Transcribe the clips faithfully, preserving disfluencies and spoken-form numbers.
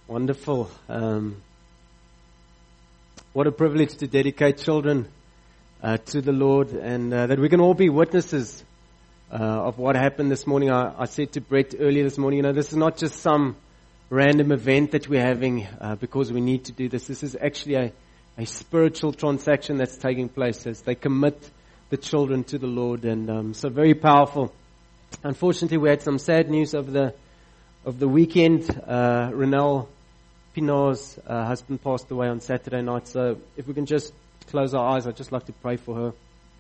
Wonderful. Um, what a privilege to dedicate children uh, to the Lord, and uh, that we can all be witnesses uh, of what happened this morning. I, I said to Brett earlier this morning, you know, this is not just some random event that we're having uh, because we need to do this. This is actually a, a spiritual transaction that's taking place as they commit the children to the Lord, and um, so very powerful. Unfortunately, we had some sad news over the of the weekend. Uh, Renelle Pinar's uh, husband passed away on Saturday night, so if we can just close our eyes, I'd just like to pray for her.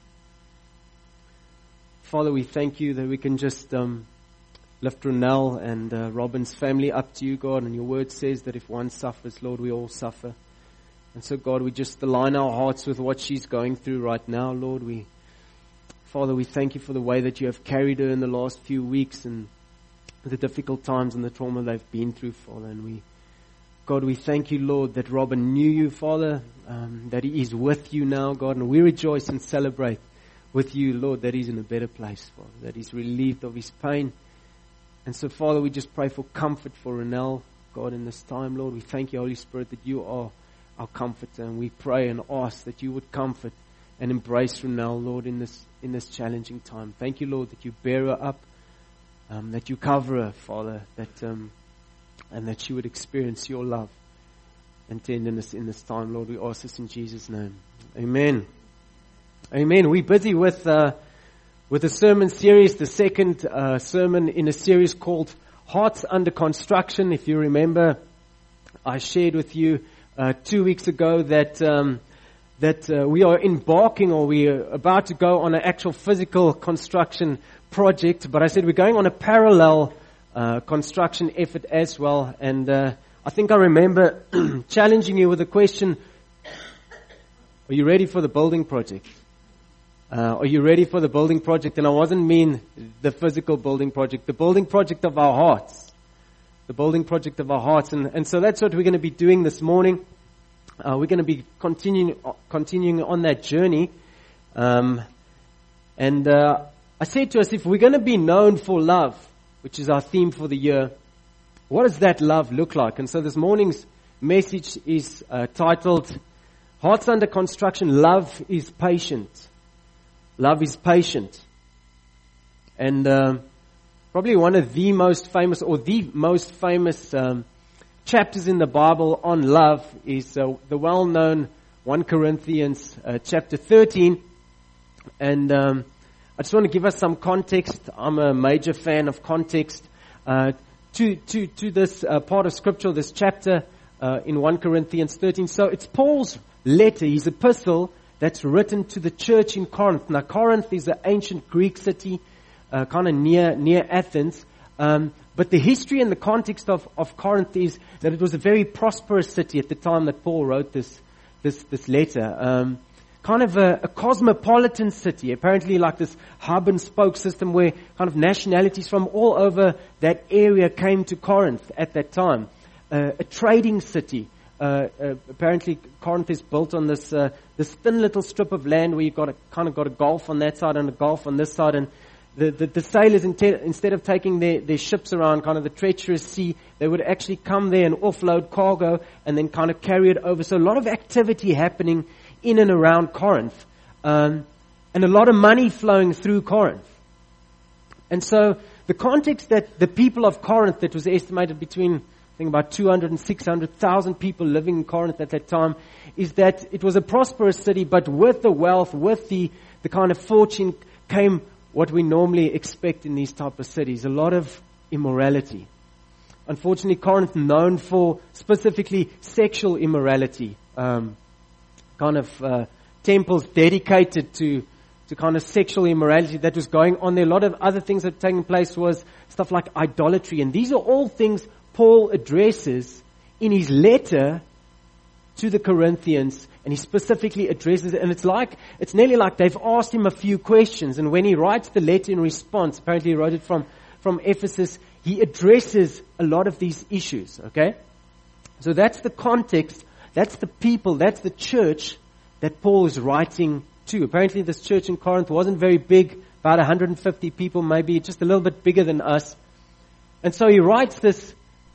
Father, we thank you that we can just um, lift Renelle and uh, Robin's family up to you, God, and your word says that if one suffers, Lord, we all suffer. And so, God, we just align our hearts with what she's going through right now, Lord. We, Father, we thank you for the way that you have carried her in the last few weeks and the difficult times and the trauma they've been through, Father. And we, God, we thank you, Lord, that Robin knew you, Father, um, that he is with you now, God, and we rejoice and celebrate with you, Lord, that he's in a better place, Father, that he's relieved of his pain. And so, Father, we just pray for comfort for Renelle, God, in this time, Lord. We thank you, Holy Spirit, that you are our comforter, and we pray and ask that you would comfort and embrace Renelle, Lord, in this in this challenging time. Thank you, Lord, that you bear her up, um, that you cover her, Father, that um, and that she would experience your love and tenderness in this time, Lord. We ask this in Jesus' name. Amen. Amen. We're busy with uh, with a sermon series, the second uh, sermon in a series called Hearts Under Construction. If you remember, I shared with you uh, two weeks ago that um, that uh, we are embarking, or we are about to go on an actual physical construction project. But I said we're going on a parallel uh, construction effort as well. And uh, I think I remember challenging you with a question: are you ready for the building project? Uh, are you ready for the building project? And I wasn't mean the physical building project, the building project of our hearts. The building project of our hearts. And, and so that's what we're going to be doing this morning. Uh, we're going to be continuing continuing on that journey. Um, and uh, I said to us, if we're going to be known for love, which is our theme for the year, what does that love look like? And so this morning's message is uh, titled, Hearts Under Construction, Love is Patient. Love is patient. And um, probably one of the most famous, or the most famous um, chapters in the Bible on love is uh, the well-known First Corinthians uh, chapter thirteen. And um, I just want to give us some context. I'm a major fan of context uh, to, to, to this uh, part of Scripture, this chapter uh, in First Corinthians thirteen. So it's Paul's letter, his epistle, that's written to the church in Corinth. Now, Corinth is an ancient Greek city, uh, kind of near near Athens. Um, but the history and the context of, of Corinth is that it was a very prosperous city at the time that Paul wrote this this this letter. Um, kind of a, a cosmopolitan city, apparently like this hub and spoke system where kind of nationalities from all over that area came to Corinth at that time. Uh, a trading city. Uh, uh, apparently, Corinth is built on this uh, this thin little strip of land where you've got a, kind of got a gulf on that side and a gulf on this side, and the the, the sailors inte- instead of taking their, their ships around kind of the treacherous sea, they would actually come there and offload cargo and then kind of carry it over. So a lot of activity happening in and around Corinth, um, and a lot of money flowing through Corinth. And so the context that the people of Corinth, that was estimated between I think about two hundred and six hundred thousand people living in Corinth at that time, is that it was a prosperous city, but with the wealth, with the, the kind of fortune came what we normally expect in these type of cities, a lot of immorality. Unfortunately, Corinth known for specifically sexual immorality, um, kind of uh, temples dedicated to to kind of sexual immorality that was going on there. A lot of other things that were taking place was stuff like idolatry, and these are all things Paul addresses in his letter to the Corinthians, and he specifically addresses it. And it's like, it's nearly like they've asked him a few questions. And when he writes the letter in response, apparently he wrote it from, from Ephesus, he addresses a lot of these issues, okay? So that's the context, that's the people, that's the church that Paul is writing to. Apparently this church in Corinth wasn't very big, about one hundred fifty people maybe, just a little bit bigger than us. And so he writes this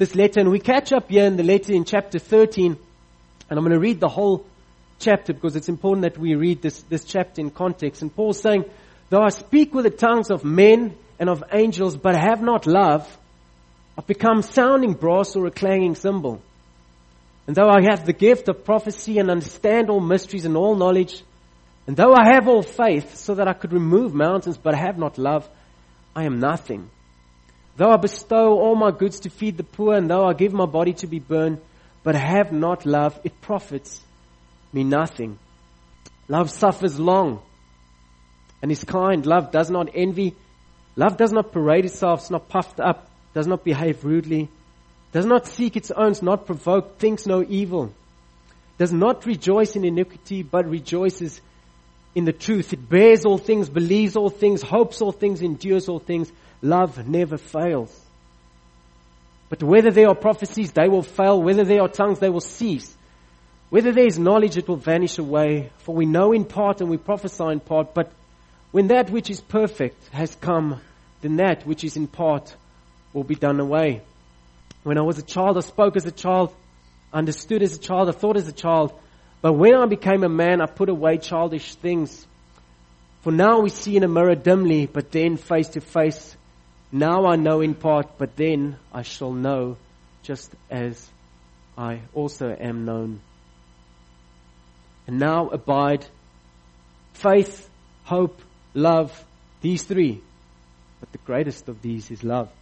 this letter, and we catch up here in the letter in chapter thirteen, and I'm going to read the whole chapter because it's important that we read this, this chapter in context. And Paul's saying, though I speak with the tongues of men and of angels, but have not love, I've become sounding brass or a clanging cymbal. And though I have the gift of prophecy and understand all mysteries and all knowledge, and though I have all faith so that I could remove mountains, but have not love, I am nothing. Though I bestow all my goods to feed the poor, and though I give my body to be burned, but have not love, it profits me nothing. Love suffers long and is kind. Love does not envy. Love does not parade itself, is not puffed up, does not behave rudely, does not seek its own, is not provoked, thinks no evil, does not rejoice in iniquity, but rejoices in the truth. It bears all things, believes all things, hopes all things, endures all things. Love never fails. But whether there are prophecies, they will fail. Whether there are tongues, they will cease. Whether there is knowledge, it will vanish away. For we know in part and we prophesy in part. But when that which is perfect has come, then that which is in part will be done away. When I was a child, I spoke as a child, understood as a child, I thought as a child. But when I became a man, I put away childish things. For now we see in a mirror dimly, but then face to face. Now I know in part, but then I shall know just as I also am known. And now abide faith, hope, love, these three. But the greatest of these is love.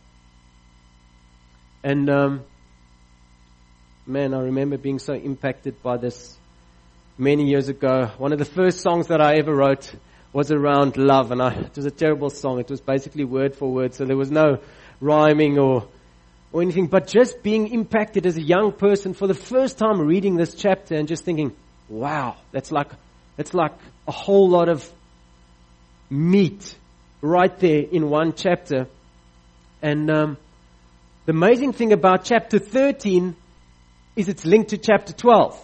And um, man, I remember being so impacted by this many years ago. One of the first songs that I ever wrote was around love, and I, it was a terrible song. It was basically word for word, so there was no rhyming or or anything, but just being impacted as a young person for the first time reading this chapter and just thinking, wow, that's like that's like a whole lot of meat right there in one chapter. And um, the amazing thing about chapter thirteen is it's linked to chapter twelve.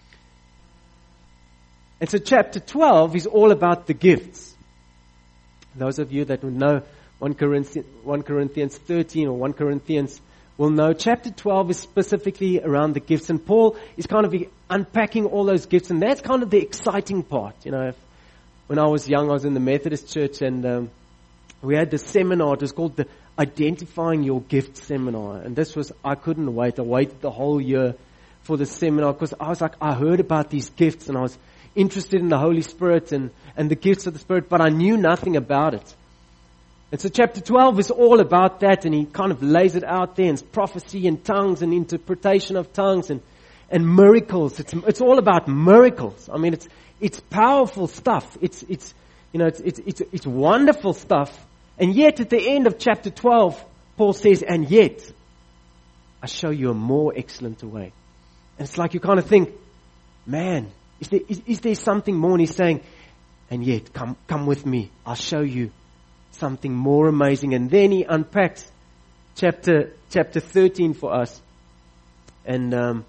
And so chapter twelve is all about the gifts. Those of you that would know First Corinthians thirteen or First Corinthians will know chapter twelve is specifically around the gifts. And Paul is kind of unpacking all those gifts. And that's kind of the exciting part. You know, if, when I was young, I was in the Methodist church, and um, we had this seminar. It was called the Identifying Your Gift Seminar. And this was, I couldn't wait. I waited the whole year for the seminar because I was like, I heard about these gifts and I was interested in the Holy Spirit and, and the gifts of the Spirit, but I knew nothing about it. And so chapter twelve is all about that, and he kind of lays it out there, and it's prophecy and tongues and interpretation of tongues and, and miracles. It's, it's all about miracles. I mean, it's, it's powerful stuff. It's, it's, you know, it's, it's, it's, it's wonderful stuff. And yet at the end of chapter twelve, Paul says, and yet I show you a more excellent way. And it's like you kind of think, man, Is there, is, is there something more? And he's saying, and yet, come come with me. I'll show you something more amazing. And then he unpacks chapter chapter thirteen for us. And um,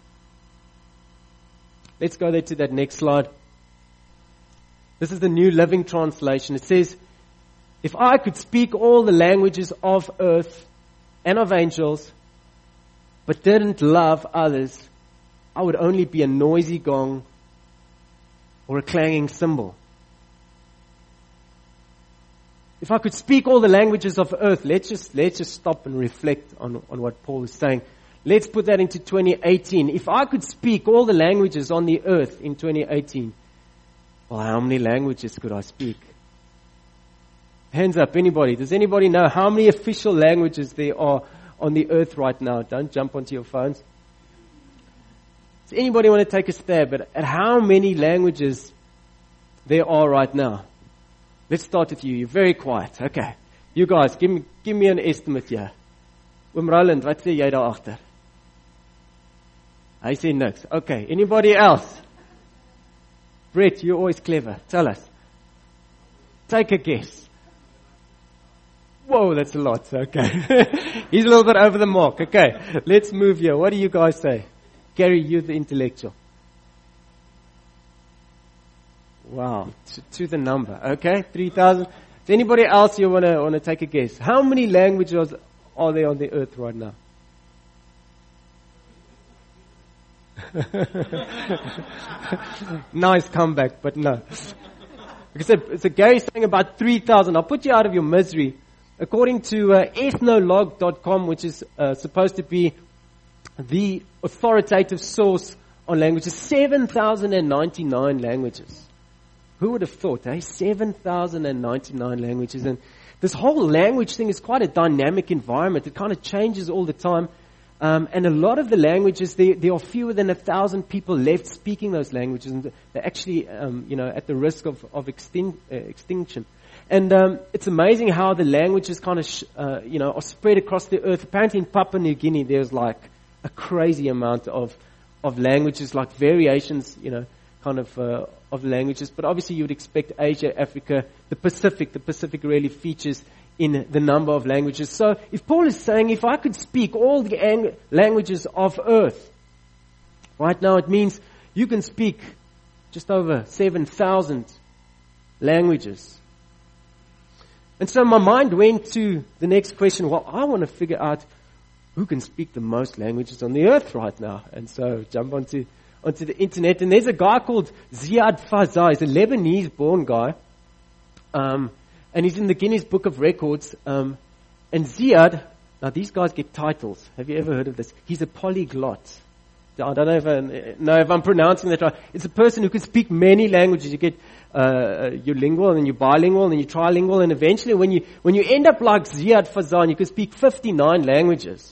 let's go there to that next slide. This is the New Living Translation. It says, if I could speak all the languages of earth and of angels, but didn't love others, I would only be a noisy gong or a clanging cymbal. If I could speak all the languages of earth, let's just let's just stop and reflect on, on what Paul is saying. Let's put that into twenty eighteen. If I could speak all the languages on the earth in twenty eighteen, well, how many languages could I speak? Hands up, anybody. Does anybody know how many official languages there are on the earth right now? Don't jump onto your phones. Does anybody want to take a stab at, at how many languages there are right now? Let's start with you. You're very quiet. Okay. You guys, give me give me an estimate here. Oom Roland, wat sê jy daar agter? Hy sê niks. Okay. Anybody else? Brett, you're always clever. Tell us. Take a guess. Whoa, that's a lot. Okay. He's a little bit over the mark. Okay. Let's move here. What do you guys say? Gary, you're the intellectual. Wow, to, to the number. Okay, three thousand. Does anybody else you want to want to take a guess? How many languages are there on the earth right now? Nice comeback, but no. Like I said, so Gary's saying about three thousand. I'll put you out of your misery. According to uh, ethnologue dot com, which is uh, supposed to be the authoritative source on languages, seven thousand ninety-nine languages. Who would have thought, eh? seven thousand ninety-nine languages. And this whole language thing is quite a dynamic environment. It kind of changes all the time. Um, and a lot of the languages, there, there are fewer than a thousand people left speaking those languages. And they're actually, um, you know, at the risk of, of extin- uh, extinction. And um, it's amazing how the languages kind of, sh- uh, you know, are spread across the earth. Apparently in Papua New Guinea, there's like a crazy amount of of languages, like variations, you know, kind of uh, of languages. But obviously you would expect Asia, Africa, the Pacific. The Pacific really features in the number of languages. So if Paul is saying, if I could speak all the ang- languages of earth, right now it means you can speak just over seven thousand languages. And so my mind went to the next question. Well, I want to figure out who can speak the most languages on the earth right now. And so jump onto onto the internet. And there's a guy called Ziad Fazai. He's a Lebanese-born guy. Um, and he's in the Guinness Book of Records. Um, and Ziad, now these guys get titles. Have you ever heard of this? He's a polyglot. I don't know if, I, know if I'm pronouncing that right. It's a person who can speak many languages. You get uh, you're lingual, and then you're bilingual, and then you're trilingual, and eventually when you when you end up like Ziad Fazan, you can speak fifty-nine languages.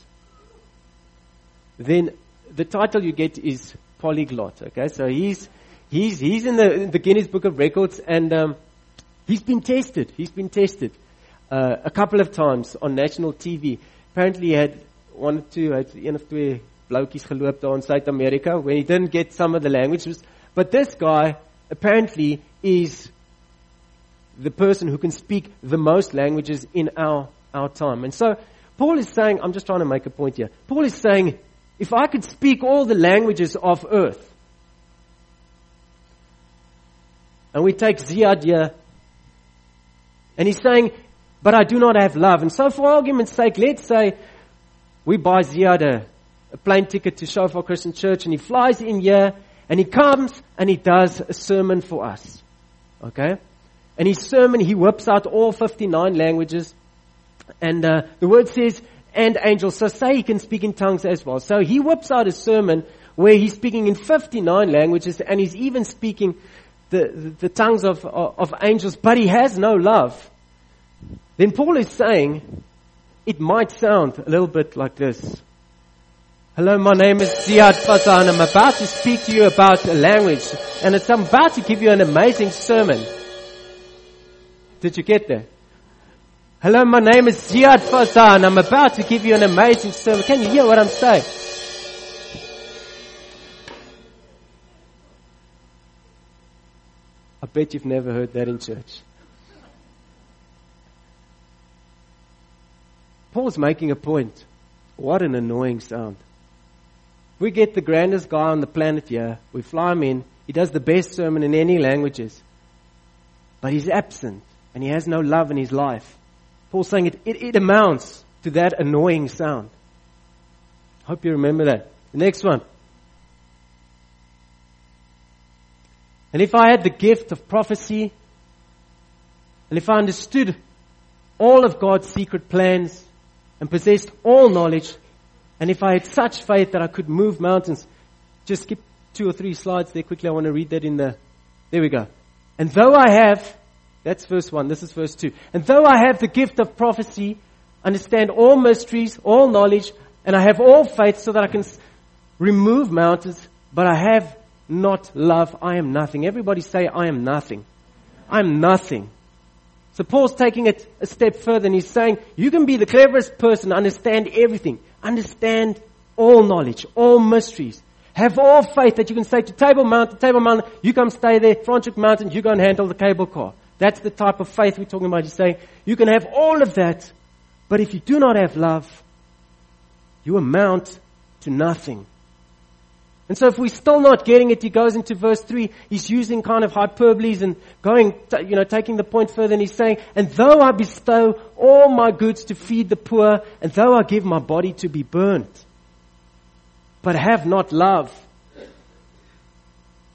Then the title you get is polyglot. Okay, so he's he's he's in the, in the Guinness Book of Records, and um, he's been tested. He's been tested uh, a couple of times on national T V. Apparently, he had one or two, hy het een of twee blauwtjies geloop daar in Suid-Amerika when he didn't get some of the languages. But this guy apparently is the person who can speak the most languages in our, our time. And so Paul is saying, I'm just trying to make a point here. Paul is saying, if I could speak all the languages of earth, and we take Ziad here, and he's saying, but I do not have love. And so for argument's sake, let's say we buy Ziad a a plane ticket to Shofar Christian Church, and he flies in here, and he comes, and he does a sermon for us. Okay? And his sermon, he whips out all fifty-nine languages, and uh, the word says, and angels, so say he can speak in tongues as well. So he whips out a sermon where he's speaking in fifty-nine languages, and he's even speaking the, the, the tongues of, of, of angels, but he has no love. Then Paul is saying, it might sound a little bit like this. Hello, my name is Ziad Fazan. I'm about to speak to you about a language, and it's, I'm about to give you an amazing sermon. Did you get that? Hello, my name is Ziad Fazan. I'm about to give you an amazing sermon. Can you hear what I'm saying? I bet you've never heard that in church. Paul's making a point. What an annoying sound. We get the grandest guy on the planet here. We fly him in. He does the best sermon in any languages. But he's absent. And he has no love in his life. Paul's saying it, it, it amounts to that annoying sound. Hope you remember that. The next one. And if I had the gift of prophecy, and if I understood all of God's secret plans, and possessed all knowledge, and if I had such faith that I could move mountains. Just skip two or three slides there quickly. I want to read that in the... There we go. And though I have... That's verse one. This is verse two. And though I have the gift of prophecy, understand all mysteries, all knowledge, and I have all faith so that I can remove mountains, but I have not love, I am nothing. Everybody say, I am nothing. I am nothing. So Paul's taking it a step further, and he's saying, you can be the cleverest person, understand everything, understand all knowledge, all mysteries, have all faith that you can say to Table Mountain, Table Mountain, you come stay there, Franschhoek Mountain, you go and handle the cable car. That's the type of faith we're talking about. He's saying, you can have all of that, but if you do not have love, you amount to nothing. And so if we're still not getting it, he goes into verse three. He's using kind of hyperboles and going, you know, taking the point further. And he's saying, and though I bestow all my goods to feed the poor, and though I give my body to be burnt, but have not love,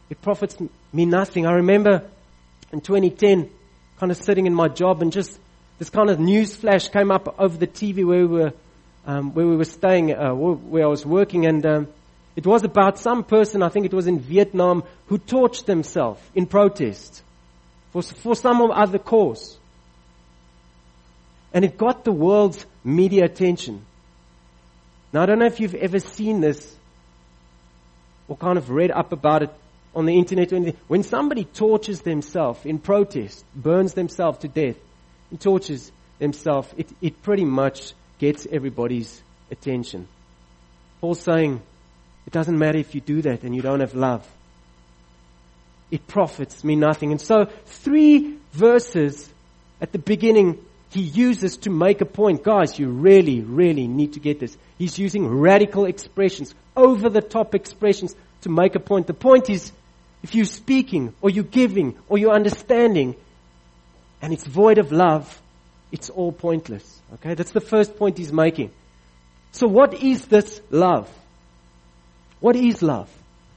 It profits me nothing. I remember in twenty ten, kind of sitting in my job, and just this kind of news flash came up over the T V where we were, um, where we were staying, uh, where I was working, and um, it was about some person, I think it was in Vietnam, who torched himself in protest for for some other cause. And it got the world's media attention. Now, I don't know if you've ever seen this or kind of read up about it on the internet or anything. When somebody tortures themselves in protest, burns themselves to death, and tortures themselves, it, it pretty much gets everybody's attention. Paul's saying, it doesn't matter if you do that and you don't have love. It profits me nothing. And so, three verses at the beginning he uses to make a point. Guys, you really, really need to get this. He's using radical expressions, over-the-top expressions to make a point. The point is, if you're speaking, or you're giving, or you're understanding, and it's void of love, it's all pointless. Okay, that's the first point he's making. So what is this love? What is love?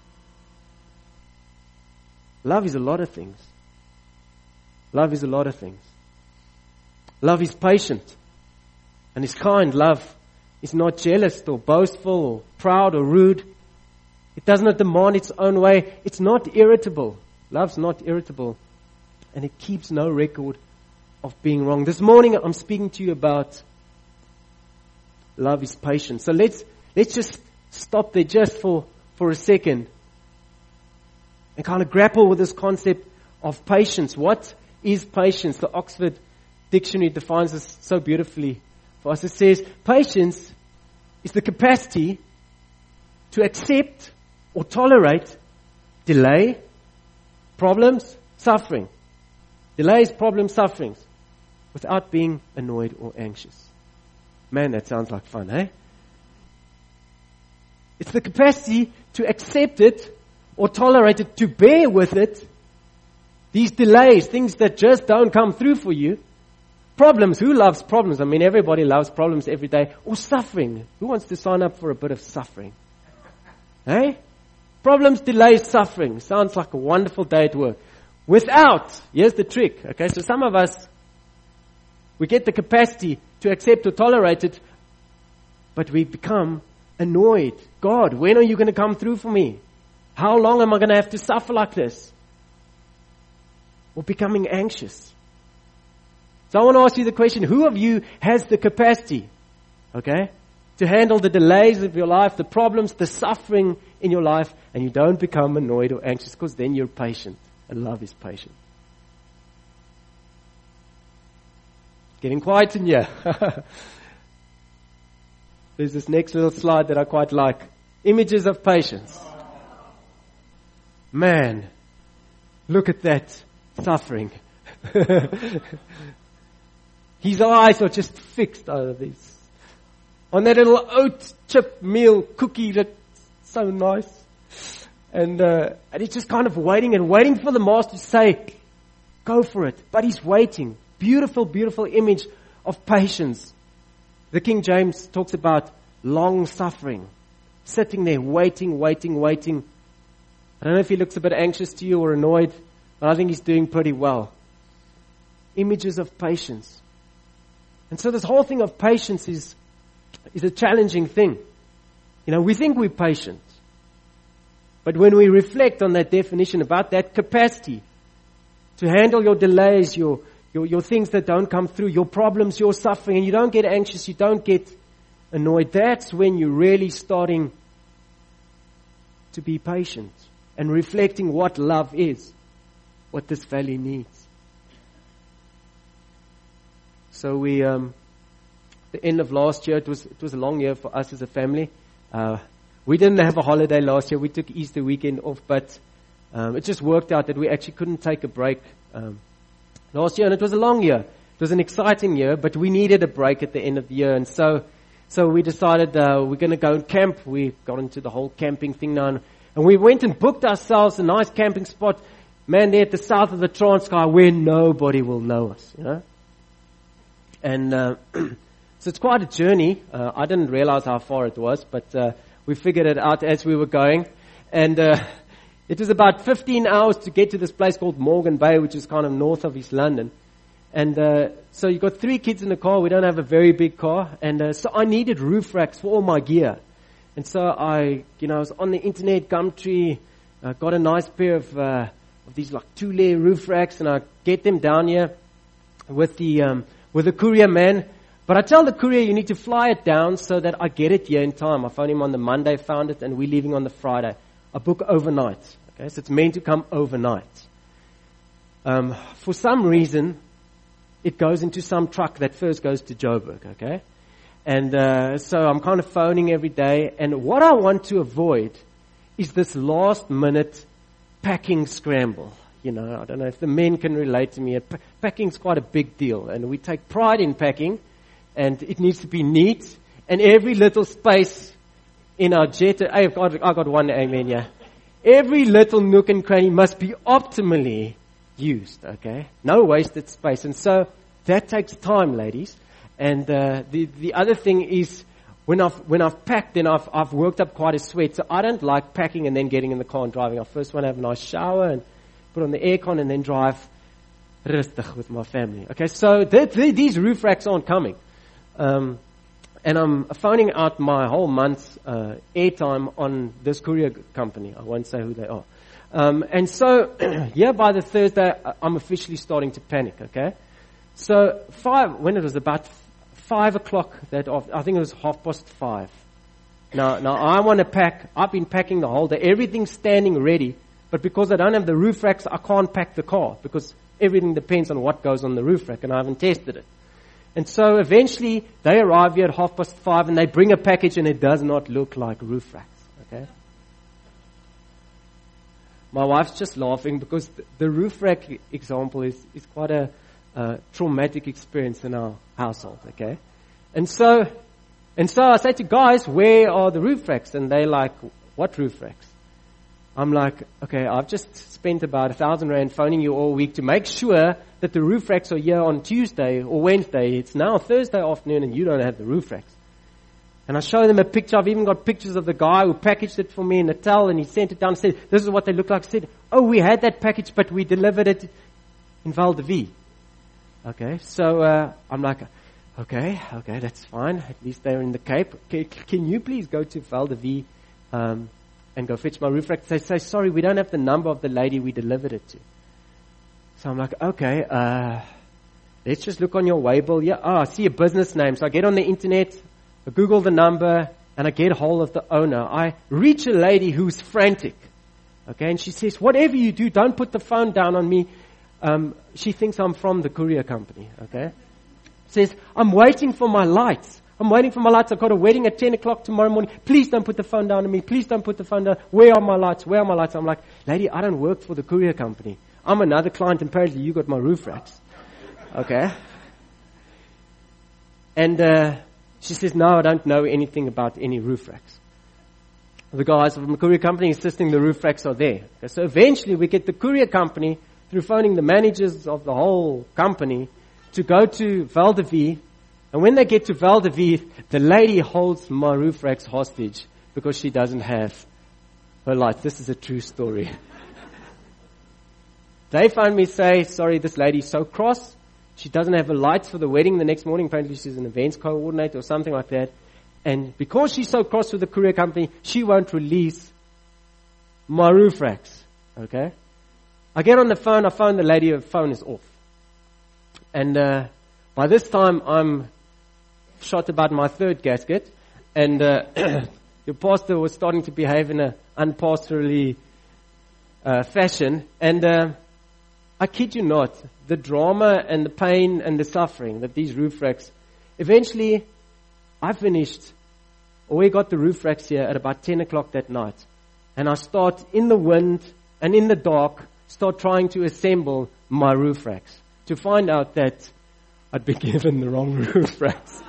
Love is a lot of things. Love is a lot of things. Love is patient and is kind. Love is not jealous or boastful or proud or rude. It does not demand its own way. It's not irritable. Love's not irritable. And it keeps no record of being wrong. This morning I'm speaking to you about love is patient. So let's let's just stop there just for, for a second and kind of grapple with this concept of patience. What is patience? The Oxford Dictionary defines this so beautifully for us. It says, patience is the capacity to accept or tolerate delay, problems, suffering. Delays, problems, sufferings, without being annoyed or anxious. Man, that sounds like fun, eh? It's the capacity to accept it or tolerate it, to bear with it. These delays, things that just don't come through for you. Problems, who loves problems? I mean, everybody loves problems every day. Or suffering. Who wants to sign up for a bit of suffering? Hey? Problems, delays, suffering. Sounds like a wonderful day at work. Without, here's the trick. Okay, so some of us, we get the capacity to accept or tolerate it, but we become annoyed. God, when are you going to come through for me? How long am I going to have to suffer like this? Or becoming anxious. So I want to ask you the question, who of you has the capacity, okay, to handle the delays of your life, the problems, the suffering in your life, and you don't become annoyed or anxious, because then you're patient, and love is patient. Getting quiet in here. There's this next little slide that I quite like. Images of patience. Man, look at that suffering. His eyes are just fixed on this. On that little oat chip meal cookie that's so nice. And, uh, and he's just kind of waiting and waiting for the master to say, go for it. But he's waiting. Beautiful, beautiful image of patience. The King James talks about long suffering. Sitting there, waiting, waiting, waiting. I don't know if he looks a bit anxious to you or annoyed, but I think he's doing pretty well. Images of patience. And so this whole thing of patience is, is a challenging thing. You know, we think we're patient. But when we reflect on that definition, about that capacity to handle your delays, your, your, your things that don't come through, your problems, your suffering, and you don't get anxious, you don't get annoyed, that's when you're really starting to be patient and reflecting what love is, what this valley needs. So we, um, the end of last year, it was it was a long year for us as a family. Uh, we didn't have a holiday last year. We took Easter weekend off, but um, it just worked out that we actually couldn't take a break um, last year, and it was a long year. It was an exciting year, but we needed a break at the end of the year, and so so we decided uh, we're going to go and camp. We got into the whole camping thing now, and, and we went and booked ourselves a nice camping spot, man, there at the south of the Transkei, where nobody will know us, you know. And uh, so it's quite a journey. Uh, I didn't realize how far it was, but uh, we figured it out as we were going. And uh, It was about fifteen hours to get to this place called Morgan Bay, which is kind of north of East London. And uh, so you got three kids in the car. We don't have a very big car. And uh, so I needed roof racks for all my gear. And so I, you know, I was on the internet, Gumtree, uh, got a nice pair of, uh, of these like two-layer roof racks, and I get them down here with the um, with the courier man. But I tell the courier you need to fly it down so that I get it here in time. I phoned him on the Monday, found it, and we're leaving on the Friday. I book overnight. Okay, so it's meant to come overnight. Um, for some reason, it goes into some truck that first goes to Joburg, okay? And uh, so I'm kind of phoning every day. And what I want to avoid is this last minute packing scramble. You know, I don't know if the men can relate to me. P- packing's quite a big deal. And we take pride in packing. And it needs to be neat. And every little space in our jet, I've got, I've got one amen, yeah. Every little nook and cranny must be optimally used, okay? No wasted space. And so that takes time, ladies. And uh, the the other thing is when I've when I've packed, then I've I've worked up quite a sweat. So I don't like packing and then getting in the car and driving. I first want to have a nice shower and put on the aircon and then drive rustig with my family. Okay, so th- th- these roof racks aren't coming. Um, and I'm phoning out my whole month's uh, airtime on this courier company. I won't say who they are. Um, and so, yeah, by the Thursday, I'm officially starting to panic, okay? So, five, when it was about five o'clock that after, I think it was half past five. Now, now I want to pack. I've been packing the whole day. Everything's standing ready. But because I don't have the roof racks, I can't pack the car because everything depends on what goes on the roof rack, and I haven't tested it. And so eventually they arrive here at half past five and they bring a package and it does not look like roof racks. Okay? My wife's just laughing because the, the roof rack example is, is quite a uh, traumatic experience in our household. Okay? And so, and so I say to guys, where are the roof racks? And they're like, what roof racks? I'm like, okay, I've just spent about a thousand rand phoning you all week to make sure that the roof racks are here on Tuesday or Wednesday. It's now Thursday afternoon and you don't have the roof racks. And I show them a picture. I've even got pictures of the guy who packaged it for me in Natal, and he sent it down and said, this is what they look like. I said, oh, we had that package, but we delivered it in Val de Vie. Okay, so uh, I'm like, okay, okay, that's fine. At least they're in the Cape. Can, can you please go to Val de Vie um, and go fetch my roof rack? They say, sorry, we don't have the number of the lady we delivered it to. So I'm like, okay, uh, let's just look on your Waybill. Yeah, oh, I see a business name. So I get on the internet, I Google the number, and I get hold of the owner. I reach a lady who's frantic. Okay, and she says, whatever you do, don't put the phone down on me. Um, she thinks I'm from the courier company. Okay, says, I'm waiting for my lights. I'm waiting for my lights. I've got a wedding at ten o'clock tomorrow morning. Please don't put the phone down on me. Please don't put the phone down. Where are my lights? Where are my lights? I'm like, lady, I don't work for the courier company. I'm another client, and apparently you got my roof racks. Okay. And uh, she says, no, I don't know anything about any roof racks. The guys from the courier company insisting the roof racks are there. Okay, so eventually we get the courier company, through phoning the managers of the whole company, to go to Val de Vie. And when they get to Val de Vie, the lady holds my roof racks hostage because she doesn't have her lights. This is a true story. They phone me, say, sorry, this lady's so cross. She doesn't have her lights for the wedding the next morning. Apparently she's an events coordinator or something like that. And because she's so cross with the courier company, she won't release my roof racks. Okay? I get on the phone, I phone the lady, her phone is off. And uh, by this time, I'm shot about my third gasket. And uh, your pastor was starting to behave in an unpastorally uh, fashion. And uh, I kid you not, the drama and the pain and the suffering that these roof racks, eventually I finished, or we got the roof racks here at about ten o'clock that night. And I start in the wind and in the dark, start trying to assemble my roof racks to find out that I'd been given the wrong roof racks.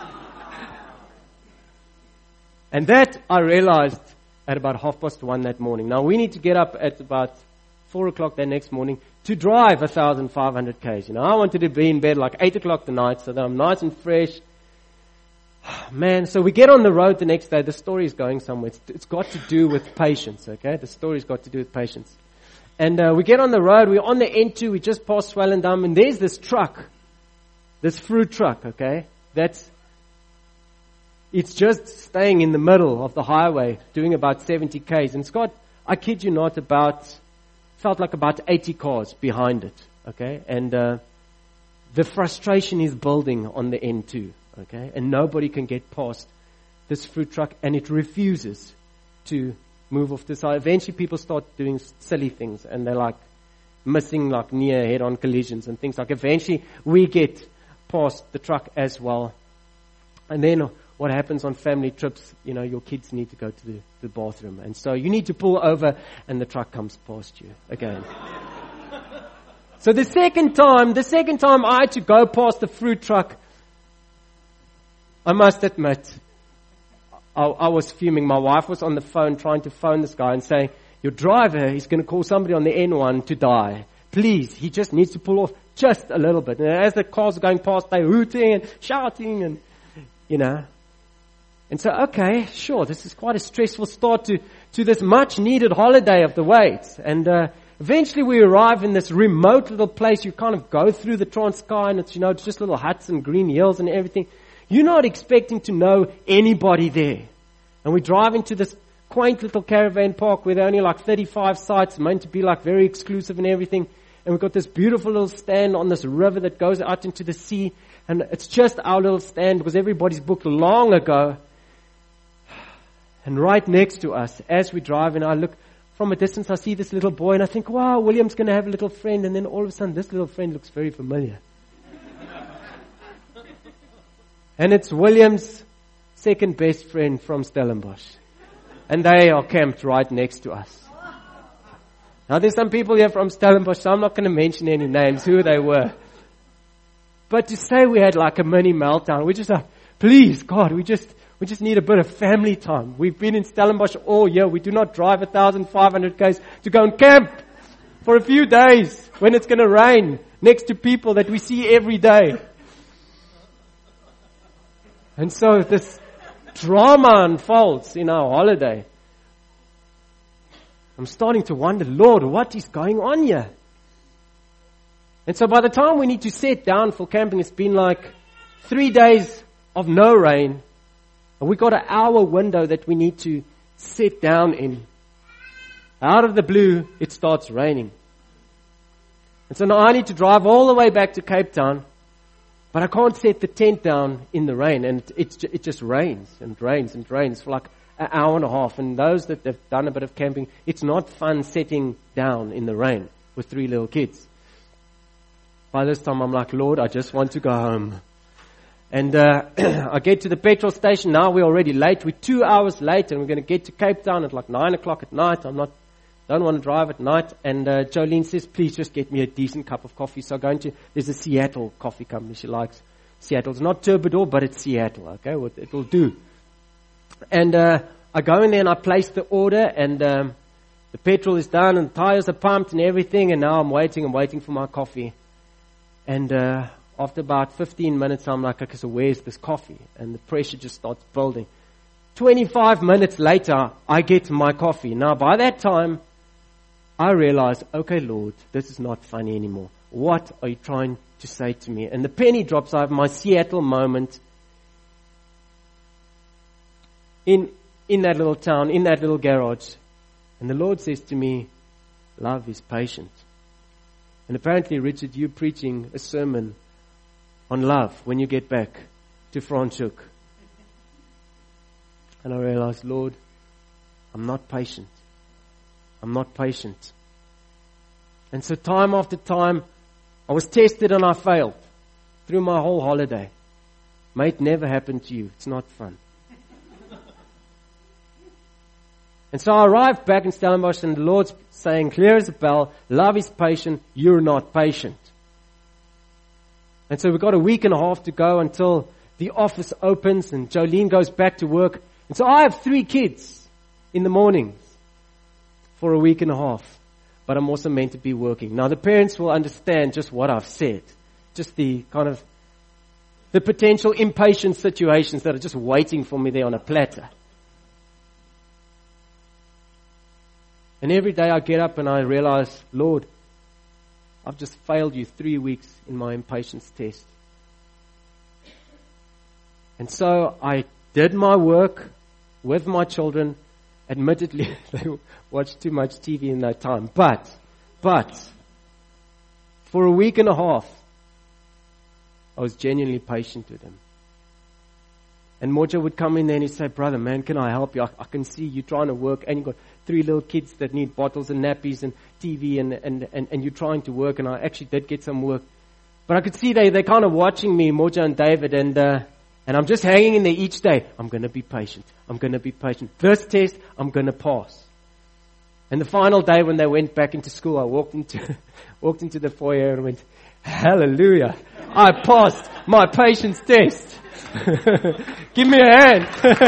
And that I realized at about half past one that morning. Now we need to get up at about four o'clock that next morning to drive one thousand five hundred kays. You know, I wanted to be in bed like eight o'clock tonight so that I'm nice and fresh. Man, so we get on the road the next day. The story is going somewhere. It's, it's got to do with patience, okay? The story's got to do with patience. And uh, we get on the road, we're on the N two, we just passed Swellendam, and there's this truck, this fruit truck, okay, that's, it's just staying in the middle of the highway, doing about seventy kays, and it's got, I kid you not, about, felt like about eighty cars behind it, okay, and uh, the frustration is building on the N two, okay, and nobody can get past this fruit truck, and it refuses to move off the side. Eventually people start doing silly things, and they're like missing like near head-on collisions and things like. Eventually we get past the truck as well. And then what happens on family trips, you know, your kids need to go to the, the bathroom, and so you need to pull over and the truck comes past you again. So the second time, the second time I had to go past the fruit truck, I must admit, I, I was fuming. My wife was on the phone trying to phone this guy and say, your driver is going to call somebody on the N one to die. Please, he just needs to pull off just a little bit. And as the cars are going past, they're hooting and shouting and, you know. And so, okay, sure, this is quite a stressful start to, to this much needed holiday of the Waites. And, uh, eventually we arrive in this remote little place. You kind of go through the Transkei, and it's, you know, it's just little huts and green hills and everything. You're not expecting to know anybody there. And we drive into this quaint little caravan park where there are only like thirty-five sites, meant to be like very exclusive and everything. And we've got this beautiful little stand on this river that goes out into the sea. And it's just our little stand because everybody's booked long ago. And right next to us, as we drive, and I look from a distance, I see this little boy, and I think, wow, William's going to have a little friend. And then all of a sudden, this little friend looks very familiar. And it's William's second best friend from Stellenbosch. And they are camped right next to us. Now there's some people here from Stellenbosch, so I'm not going to mention any names, who they were. But to say we had like a mini meltdown, we just like, please God, we just, we just need a bit of family time. We've been in Stellenbosch all year. We do not drive one thousand five hundred kays to go and camp for a few days when it's going to rain next to people that we see every day. And so this drama unfolds in our holiday. I'm starting to wonder, Lord, what is going on here? And so by the time we need to set down for camping, it's been like three days of no rain. And we've got an hour window that we need to sit down in. Out of the blue, it starts raining. And so now I need to drive all the way back to Cape Town. But I can't set the tent down in the rain, and it, it just rains and rains and rains for like an hour and a half. And those that have done a bit of camping, it's not fun sitting down in the rain with three little kids. By this time, I'm like, Lord, I just want to go home. And uh, I get to the petrol station. Now we're already late. We're two hours late, and we're going to get to Cape Town at like nine o'clock at night. I'm not, don't want to drive at night. And uh, Jolene says, please just get me a decent cup of coffee. So I'm going to, there's a Seattle coffee company. She likes Seattle. It's not Turbidor, but it's Seattle. Okay, well, it will do. And uh, I go in there and I place the order, and um, the petrol is done, and the tires are pumped and everything. And now I'm waiting. I'm waiting for my coffee. And uh, after about fifteen minutes, I'm like, okay, so where's this coffee? And the pressure just starts building. twenty-five minutes later, I get my coffee. Now, by that time, I realize, okay, Lord, this is not funny anymore. What are you trying to say to me? And the penny drops. I have my Seattle moment in in that little town, in that little garage. And the Lord says to me, love is patient. And apparently, Richard, you're preaching a sermon on love when you get back to Franschhoek. And I realized, Lord, I'm not patient. I'm not patient. And so time after time, I was tested and I failed through my whole holiday. May it never happen to you. It's not fun. And so I arrived back in Stellenbosch, and the Lord's saying, clear as a bell, love is patient, you're not patient. And so we've got a week and a half to go until the office opens and Jolene goes back to work. And so I have three kids in the mornings for a week and a half. But I'm also meant to be working. Now the parents will understand just what I've said. Just the kind of, the potential impatient situations that are just waiting for me there on a platter. And every day I get up and I realize, Lord, I've just failed you three weeks in my impatience test. And so I did my work with my children. Admittedly, they watched too much T V in that time. But, but, for a week and a half, I was genuinely patient with them. And Moja would come in there and he'd say, brother, man, can I help you? I, I can see you trying to work and you've got three little kids that need bottles and nappies and T V and, and, and, and you're trying to work. And I actually did get some work. But I could see they, they're kind of watching me, Moja and David, and, uh, and I'm just hanging in there each day. I'm going to be patient. I'm going to be patient. This test, I'm going to pass. And the final day when they went back into school, I walked into, walked into the foyer and went, hallelujah. I passed my patience test. Give me a hand.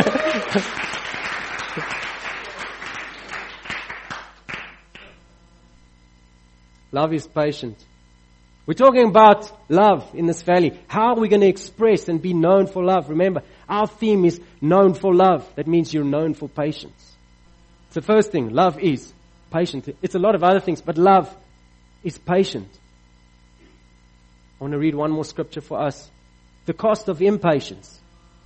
Love is patient. We're talking about love in this valley. How are we going to express and be known for love? Remember, our theme is known for love. That means you're known for patience. It's the first thing. Love is patient. It's a lot of other things, but love is patient. I want to read one more scripture for us. The cost of impatience.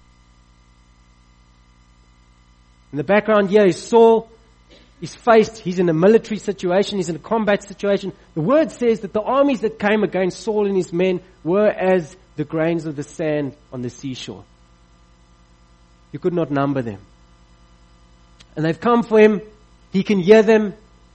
In the background here is Saul. He's faced, he's in a military situation, he's in a combat situation. The word says that the armies that came against Saul and his men were as the grains of the sand on the seashore. You could not number them. And they've come for him. He can hear them.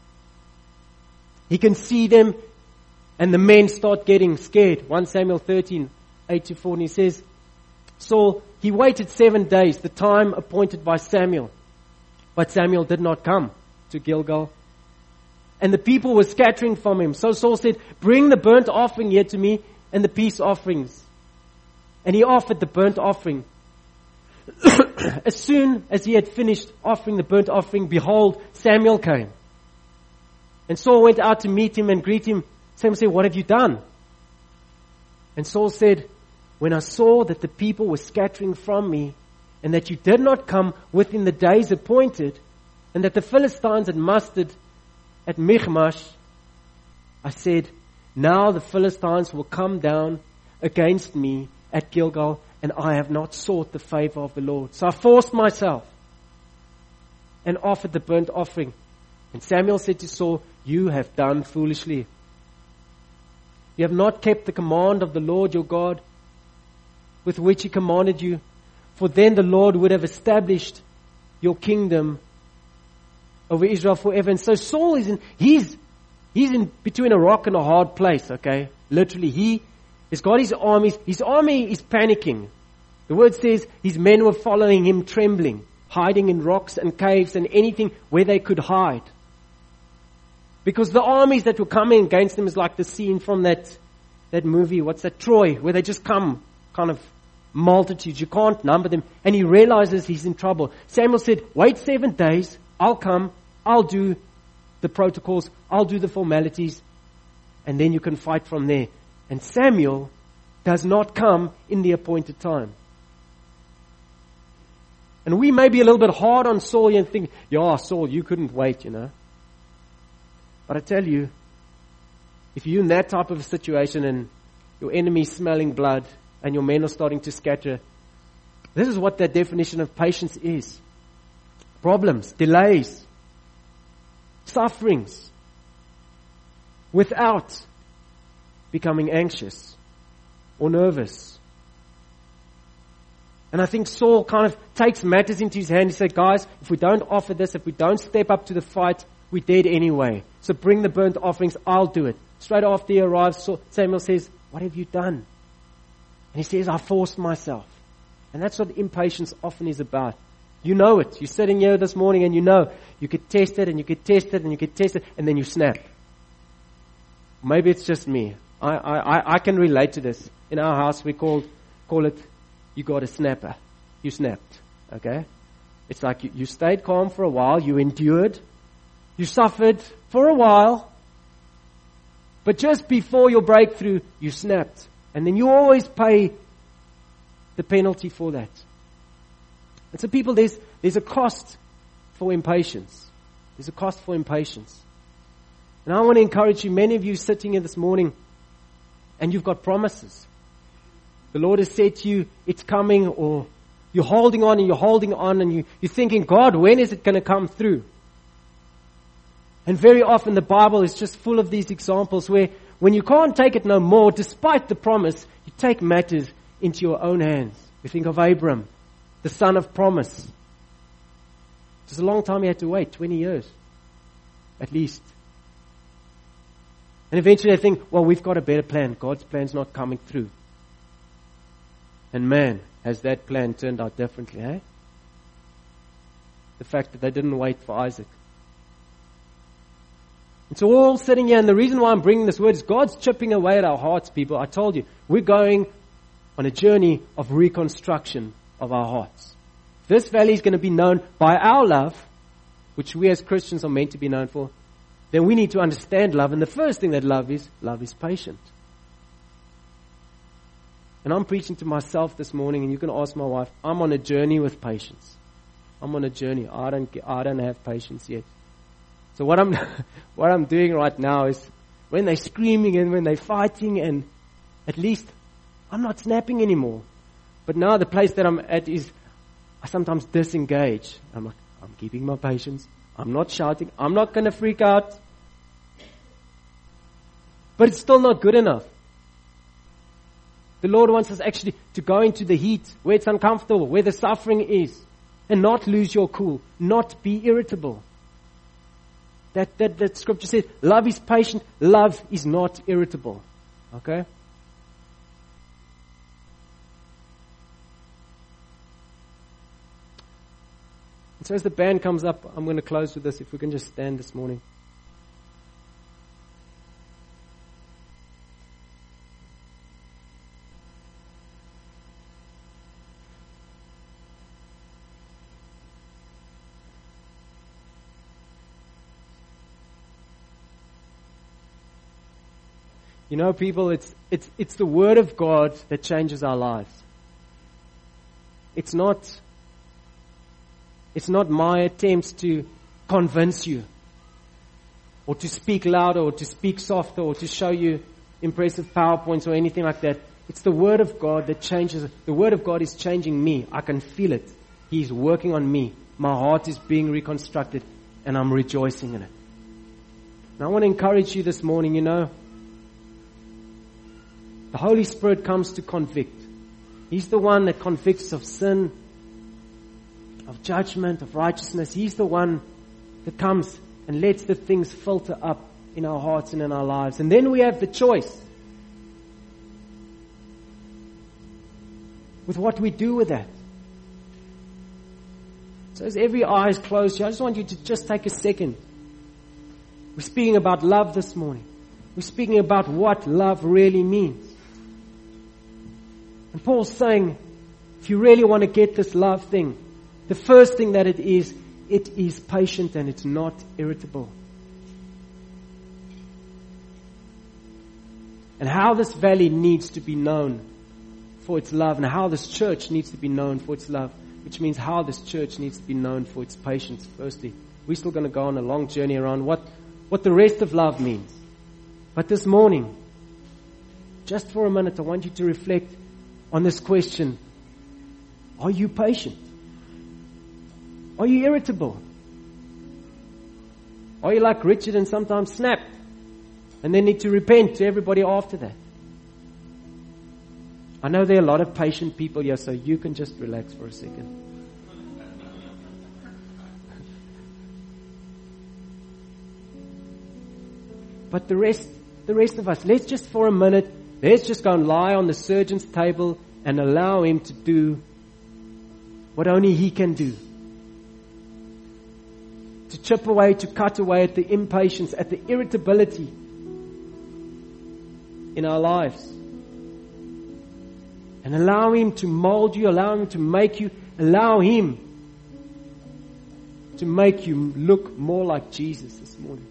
He can see them. And the men start getting scared. First Samuel thirteen, eight to four, and he says, Saul, he waited seven days, the time appointed by Samuel. But Samuel did not come to Gilgal. And the people were scattering from him. So Saul said, bring the burnt offering here to me and the peace offerings. And he offered the burnt offering. As soon as he had finished offering the burnt offering, behold, Samuel came. And Saul went out to meet him and greet him. Samuel said, what have you done? And Saul said, when I saw that the people were scattering from me, and that you did not come within the days appointed, and that the Philistines had mustered at Michmash, I said, now the Philistines will come down against me at Gilgal, and I have not sought the favor of the Lord. So I forced myself and offered the burnt offering. And Samuel said to Saul, you have done foolishly. You have not kept the command of the Lord your God, with which he commanded you. For then the Lord would have established your kingdom over Israel forever. And so Saul is in, he's, he's in between a rock and a hard place, okay? Literally, he has got his armies. His army is panicking. The word says his men were following him trembling, hiding in rocks and caves and anything where they could hide. Because the armies that were coming against them is like the scene from that, that movie, what's that, Troy, where they just come kind of multitudes. You can't number them. And he realizes he's in trouble. Samuel said, wait seven days. I'll come. I'll do the protocols. I'll do the formalities. And then you can fight from there. And Samuel does not come in the appointed time. And we may be a little bit hard on Saul and think, yeah, Saul, you couldn't wait, you know. But I tell you, if you're in that type of a situation and your enemy's smelling blood, and your men are starting to scatter. This is what that definition of patience is. Problems, delays, sufferings, without becoming anxious or nervous. And I think Saul kind of takes matters into his hand. He said, guys, if we don't offer this, if we don't step up to the fight, we're dead anyway. So bring the burnt offerings, I'll do it. Straight after he arrives, Samuel says, what have you done? And he says, I forced myself. And that's what impatience often is about. You know it. You're sitting here this morning and you know you could test it and you could test it and you could test it and then you snap. Maybe it's just me. I, I, I can relate to this. In our house we called, call it, you got a snapper. You snapped. Okay? It's like you, you stayed calm for a while. You endured. You suffered for a while. But just before your breakthrough, you snapped. And then you always pay the penalty for that. And so people, there's, there's a cost for impatience. There's a cost for impatience. And I want to encourage you, many of you sitting here this morning, and you've got promises. The Lord has said to you, it's coming, or you're holding on and you're holding on and you, you're thinking, God, when is it going to come through? And very often the Bible is just full of these examples where when you can't take it no more, despite the promise, you take matters into your own hands. We think of Abram, the son of promise. It was a long time he had to wait, twenty years, at least. And eventually they think, well, we've got a better plan. God's plan's not coming through. And man, has that plan turned out differently, eh? The fact that they didn't wait for Isaac. And so we're all sitting here, and the reason why I'm bringing this word is God's chipping away at our hearts, people. I told you, we're going on a journey of reconstruction of our hearts. This valley is going to be known by our love, which we as Christians are meant to be known for. Then we need to understand love, and the first thing that love is, love is patient. And I'm preaching to myself this morning, and you can ask my wife, I'm on a journey with patience. I'm on a journey. I don't, I don't have patience yet. So what I'm, what I'm doing right now is when they're screaming and when they're fighting, and at least I'm not snapping anymore. But now the place that I'm at is I sometimes disengage. I'm like, I'm keeping my patience. I'm not shouting. I'm not going to freak out. But it's still not good enough. The Lord wants us actually to go into the heat where it's uncomfortable, where the suffering is, and not lose your cool, not be irritable. That, that, that scripture says, love is patient, love is not irritable. Okay? And so as the band comes up, I'm going to close with this, if we can just stand this morning. You know, people, it's, it's, it's the Word of God that changes our lives. It's not, it's not my attempts to convince you, or to speak louder, or to speak softer, or to show you impressive PowerPoints or anything like that. It's the Word of God that changes. The Word of God is changing me. I can feel it. He's working on me. My heart is being reconstructed, and I'm rejoicing in it. And I want to encourage you this morning, you know, the Holy Spirit comes to convict. He's the one that convicts of sin, of judgment, of righteousness. He's the one that comes and lets the things filter up in our hearts and in our lives. And then we have the choice with what we do with that. So as every eye is closed here, I just want you to just take a second. We're speaking about love this morning. We're speaking about what love really means. And Paul's saying, if you really want to get this love thing, the first thing that it is, it is patient and it's not irritable. And how this valley needs to be known for its love, and how this church needs to be known for its love, which means how this church needs to be known for its patience. Firstly, we're still going to go on a long journey around what, what the rest of love means. But this morning, just for a minute, I want you to reflect on this question. Are you patient? Are you irritable? Are you like Richard and sometimes snap and then need to repent to everybody after that? I know there are a lot of patient people here, so you can just relax for a second. But the rest, the rest of us, let's just for a minute, let's just go and lie on the surgeon's table and allow him to do what only he can do. To chip away, to cut away at the impatience, at the irritability in our lives. And allow him to mold you, allow him to make you, allow him to make you look more like Jesus this morning.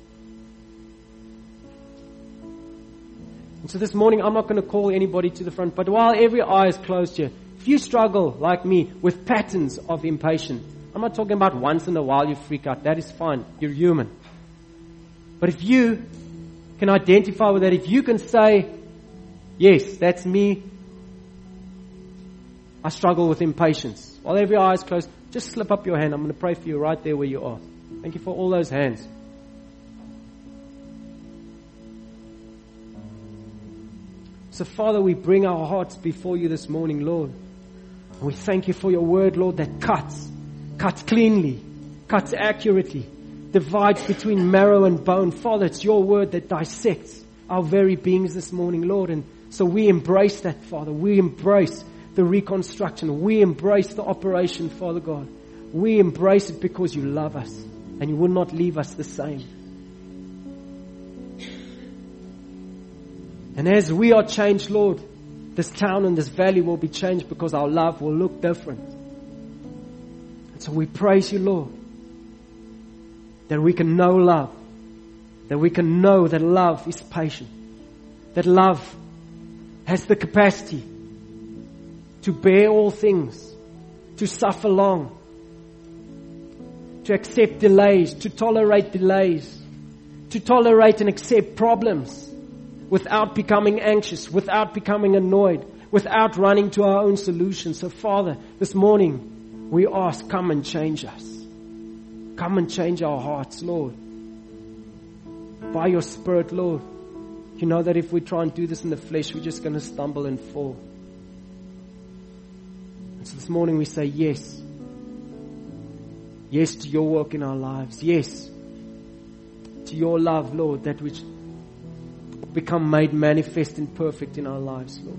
And so this morning, I'm not going to call anybody to the front, but while every eye is closed here, if you struggle like me with patterns of impatience, I'm not talking about once in a while you freak out. That is fine. You're human. But if you can identify with that, if you can say, yes, that's me. I struggle with impatience. While every eye is closed, just slip up your hand. I'm going to pray for you right there where you are. Thank you for all those hands. So, Father, we bring our hearts before you this morning, Lord. We thank you for your word, Lord, that cuts, cuts cleanly, cuts accurately, divides between marrow and bone. Father, it's your word that dissects our very beings this morning, Lord. And so we embrace that, Father. We embrace the reconstruction. We embrace the operation, Father God. We embrace it because you love us and you will not leave us the same. And as we are changed, Lord, this town and this valley will be changed because our love will look different. And so we praise you, Lord, that we can know love, that we can know that love is patient, that love has the capacity to bear all things, to suffer long, to accept delays, to tolerate delays, to tolerate and accept problems without becoming anxious, without becoming annoyed, without running to our own solutions. So, Father, this morning we ask, come and change us. Come and change our hearts, Lord. By your Spirit, Lord. You know that if we try and do this in the flesh, we're just going to stumble and fall. And so this morning we say yes. Yes to your work in our lives. Yes to your love, Lord, that which become made manifest and perfect in our lives, Lord.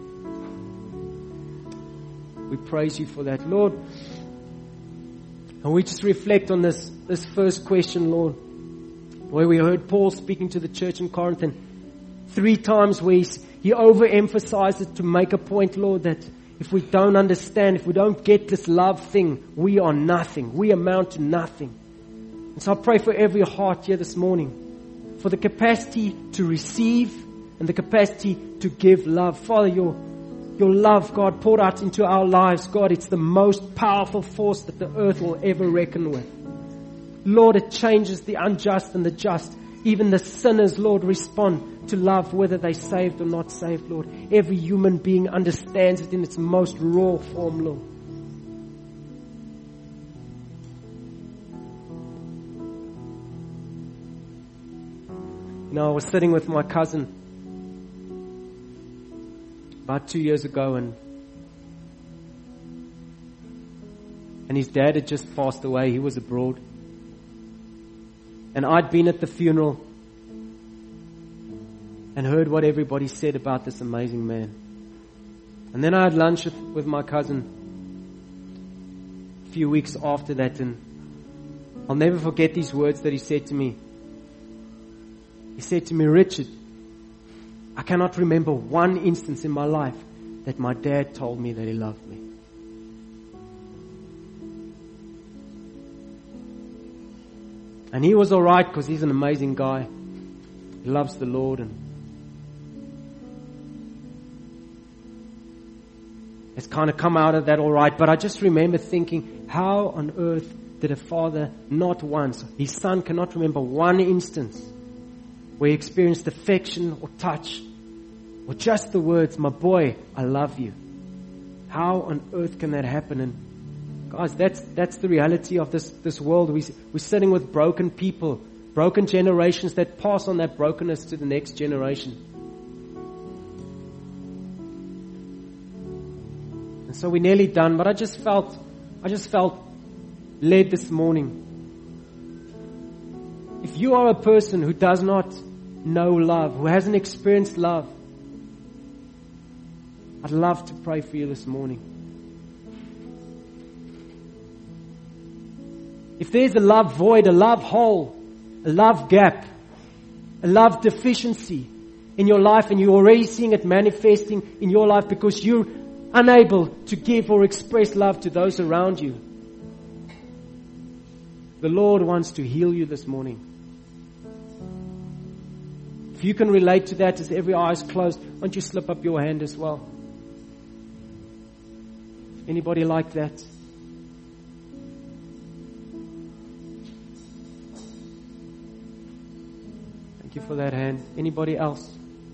We praise you for that, Lord. And we just reflect on this, this first question, Lord, where we heard Paul speaking to the church in Corinth, and three times where he, he overemphasized it to make a point, Lord, that if we don't understand, if we don't get this love thing, we are nothing. We amount to nothing. And so I pray for every heart here this morning, for the capacity to receive and the capacity to give love. Father, your, your love, God, poured out into our lives, God, it's the most powerful force that the earth will ever reckon with. Lord, it changes the unjust and the just. Even the sinners, Lord, respond to love, whether they're saved or not saved, Lord. Every human being understands it in its most raw form, Lord. You know, I was sitting with my cousin about two years ago, and and his dad had just passed away. He was abroad. And I'd been at the funeral and heard what everybody said about this amazing man. And then I had lunch with, with my cousin a few weeks after that, and I'll never forget these words that he said to me. He said to me, Richard, I cannot remember one instance in my life that my dad told me that he loved me. And he was alright because he's an amazing guy. He loves the Lord, and it's kind of come out of that alright. But I just remember thinking, how on earth did a father not once, his son cannot remember one instance where he experienced affection or touch or just the words, my boy, I love you. How on earth can that happen? And guys, that's that's the reality of this, this world. We, we're sitting with broken people, broken generations that pass on that brokenness to the next generation. And so we're nearly done, but I just felt, I just felt led this morning. If you are a person who does not know love, who hasn't experienced love, I'd love to pray for you this morning. If there's a love void, a love hole, a love gap, a love deficiency in your life, and you're already seeing it manifesting in your life because you're unable to give or express love to those around you, the Lord wants to heal you this morning. If you can relate to that as every eye is closed, why don't you slip up your hand as well? Anybody like that? Thank you for that hand. Anybody else?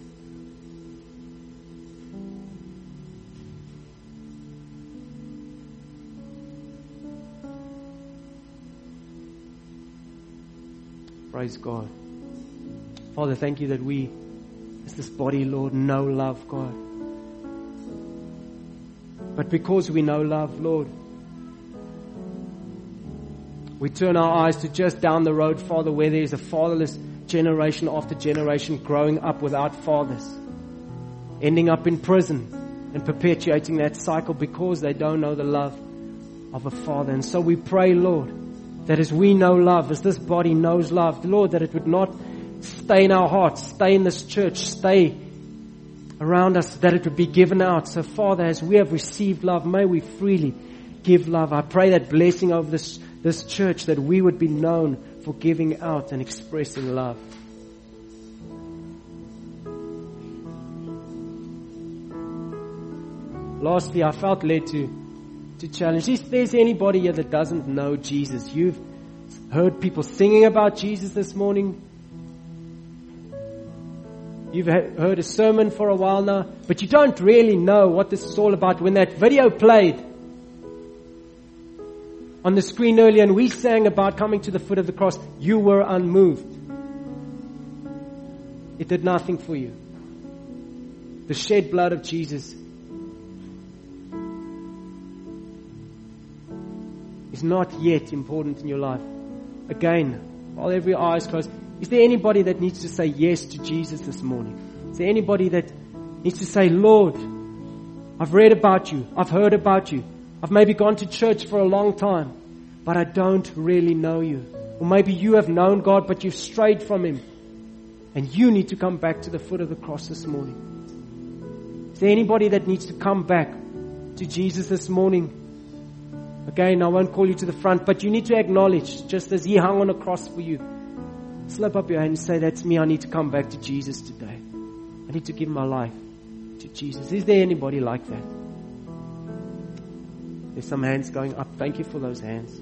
Praise God. Father, thank you that we, as this body, Lord, know love, God. But because we know love, Lord, we turn our eyes to just down the road, Father, where there is a fatherless generation after generation growing up without fathers, ending up in prison and perpetuating that cycle because they don't know the love of a father. And so we pray, Lord, that as we know love, as this body knows love, Lord, that it would not stay in our hearts, stay in this church, stay around us, that it would be given out. So Father, as we have received love, may we freely give love. I pray that blessing over this, this church, that we would be known for giving out and expressing love. Lastly, I felt led to to challenge. If there's anybody here that doesn't know Jesus, you've heard people singing about Jesus this morning. You've heard a sermon for a while now, but you don't really know what this is all about. When that video played on the screen earlier and we sang about coming to the foot of the cross, you were unmoved. It did nothing for you. The shed blood of Jesus is not yet important in your life. Again, while every eye is closed, is there anybody that needs to say yes to Jesus this morning? Is there anybody that needs to say, Lord, I've read about you, I've heard about you, I've maybe gone to church for a long time, but I don't really know you. Or maybe you have known God, but you've strayed from Him, and you need to come back to the foot of the cross this morning. Is there anybody that needs to come back to Jesus this morning? Again, I won't call you to the front, but you need to acknowledge, just as He hung on a cross for you, slip up your hand and say, that's me, I need to come back to Jesus today. I need to give my life to Jesus. Is there anybody like that? There's some hands going up. Thank you for those hands.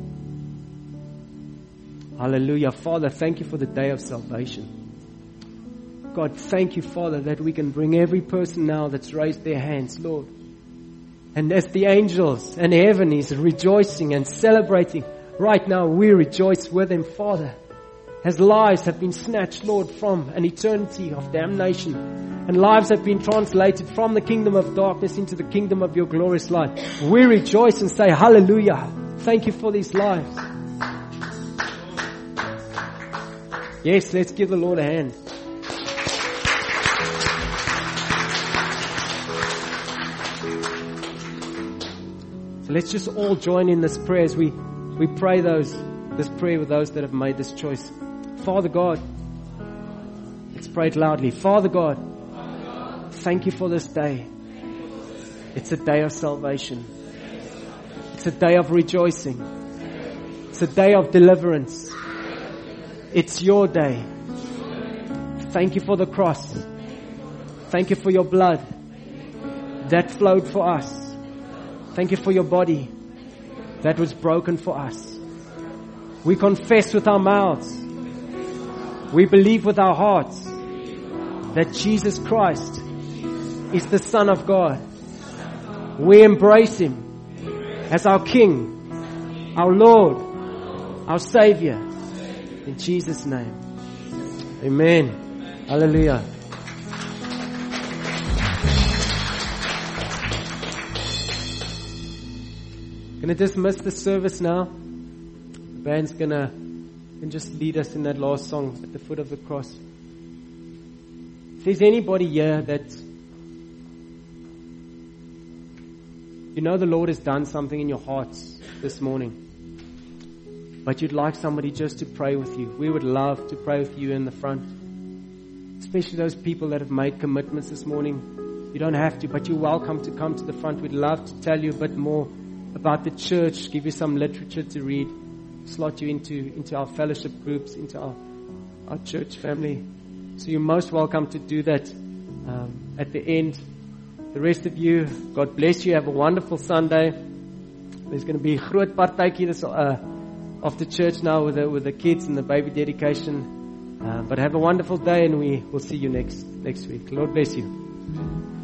Hallelujah. Father, thank you for the day of salvation. God, thank you, Father, that we can bring every person now that's raised their hands, Lord. And as the angels and heaven is rejoicing and celebrating, right now we rejoice with them, Father. As lives have been snatched, Lord, from an eternity of damnation, and lives have been translated from the kingdom of darkness into the kingdom of your glorious light, we rejoice and say, hallelujah. Thank you for these lives. Yes, let's give the Lord a hand. So let's just all join in this prayer as we, we pray those, this prayer with those that have made this choice. Father God, let's pray it loudly. Father God, thank you for this day. It's a day of salvation. It's a day of rejoicing. It's a day of deliverance. It's your day. Thank you for the cross. Thank you for your blood that flowed for us. Thank you for your body that was broken for us. We confess with our mouths, we believe with our hearts that Jesus Christ is the Son of God. We embrace Him as our King, our Lord, our Savior. In Jesus' name. Amen. Hallelujah. Gonna dismiss the service now. The band's gonna and just lead us in that last song at the foot of the cross. If there's anybody here that you know the Lord has done something in your hearts this morning, but you'd like somebody just to pray with you, we would love to pray with you in the front. Especially those people that have made commitments this morning. You don't have to, but you're welcome to come to the front. We'd love to tell you a bit more about the church, give you some literature to read, slot you into, into our fellowship groups, into our, our church family. So you're most welcome to do that um, at the end. The rest of you, God bless you. Have a wonderful Sunday. There's going to be a groot partytjie this uh, after church now with the, with the kids and the baby dedication. Uh, but have a wonderful day, and we will see you next next week. Lord bless you.